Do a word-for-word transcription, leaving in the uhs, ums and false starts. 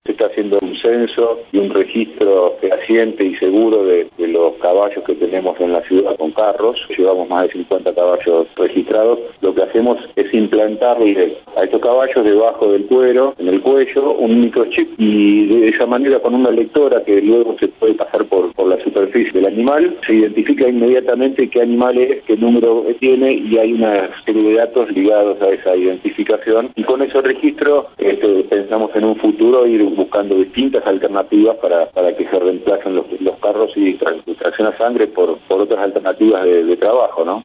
Se está haciendo un censo y un registro fehaciente y seguro de, de los caballos que tenemos en la ciudad con carros. Llevamos más de cincuenta caballos registrados. Lo que hacemos es implantarle a estos caballos debajo del cuero, en el cuello, un microchip, y de esa manera, con una lectora que luego se puede pasar por, por la superficie del animal, se identifica inmediatamente qué animal es, qué número tiene, y hay una serie de datos ligados a esa identificación. Y con ese registro este, pensamos en un futuro ir buscando distintas alternativas para, para que se reemplacen los, los carros y tra tracción a sangre por, por otras alternativas de, de trabajo, ¿no?